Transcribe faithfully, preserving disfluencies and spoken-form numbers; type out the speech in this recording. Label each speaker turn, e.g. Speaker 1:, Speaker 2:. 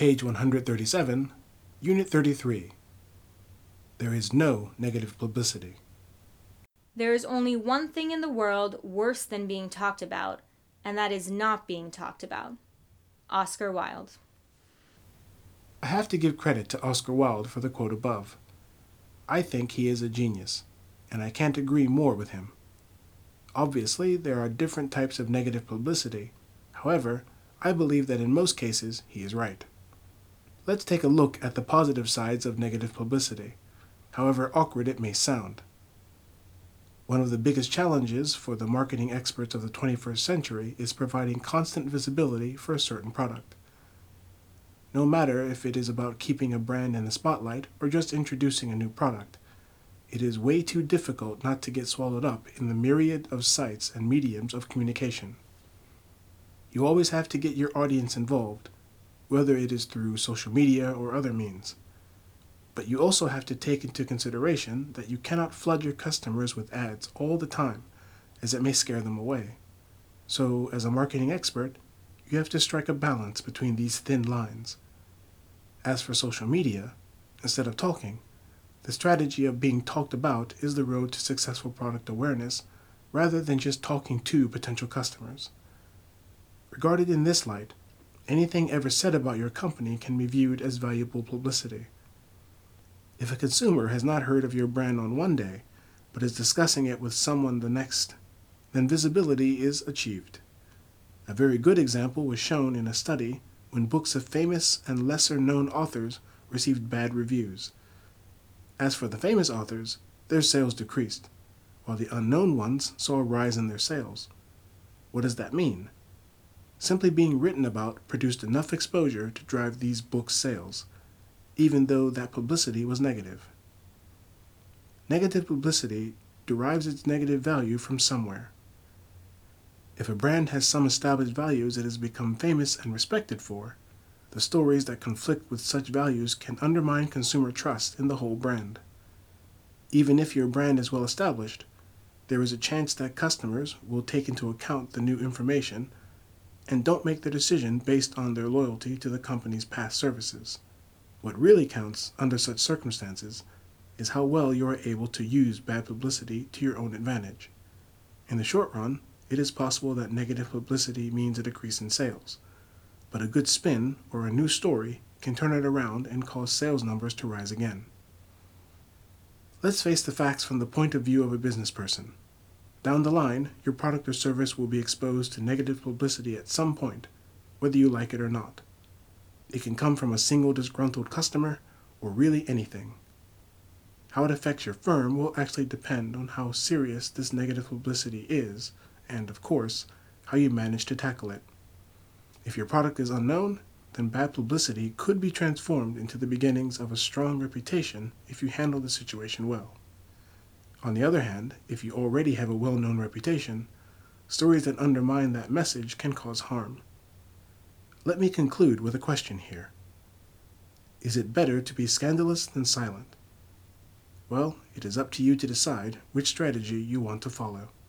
Speaker 1: Page one hundred thirty-seven, Unit thirty-three. There is no negative publicity.
Speaker 2: There is only one thing in the world worse than being talked about, and that is not being talked about. Oscar Wilde.
Speaker 1: I have to give credit to Oscar Wilde for the quote above. I think he is a genius, and I can't agree more with him. Obviously, there are different types of negative publicity. However, I believe that in most cases he is right. Let's take a look at the positive sides of negative publicity, however awkward it may sound. One of the biggest challenges for the marketing experts of the twenty-first century is providing constant visibility for a certain product. No matter if it is about keeping a brand in the spotlight or just introducing a new product, it is way too difficult not to get swallowed up in the myriad of sites and mediums of communication. You always have to get your audience involved, whether it is through social media or other means. But you also have to take into consideration that you cannot flood your customers with ads all the time, as it may scare them away. So, as a marketing expert, you have to strike a balance between these thin lines. As for social media, instead of talking, the strategy of being talked about is the road to successful product awareness, rather than just talking to potential customers. Regarded in this light, anything ever said about your company can be viewed as valuable publicity. If a consumer has not heard of your brand on one day, but is discussing it with someone the next, then visibility is achieved. A very good example was shown in a study when books of famous and lesser-known authors received bad reviews. As for the famous authors, their sales decreased, while the unknown ones saw a rise in their sales. What does that mean? Simply being written about produced enough exposure to drive these books' sales, even though that publicity was negative. Negative publicity derives its negative value from somewhere. If a brand has some established values it has become famous and respected for, the stories that conflict with such values can undermine consumer trust in the whole brand. Even if your brand is well established, there is a chance that customers will take into account the new information and don't make their decision based on their loyalty to the company's past services. What really counts under such circumstances is how well you are able to use bad publicity to your own advantage. In the short run, it is possible that negative publicity means a decrease in sales, but a good spin or a new story can turn it around and cause sales numbers to rise again. Let's face the facts from the point of view of a business person. Down the line, your product or service will be exposed to negative publicity at some point, whether you like it or not. It can come from a single disgruntled customer or really anything. How it affects your firm will actually depend on how serious this negative publicity is and, of course, how you manage to tackle it. If your product is unknown, then bad publicity could be transformed into the beginnings of a strong reputation if you handle the situation well. On the other hand, if you already have a well-known reputation, stories that undermine that message can cause harm. Let me conclude with a question here. Is it better to be scandalous than silent? Well, it is up to you to decide which strategy you want to follow.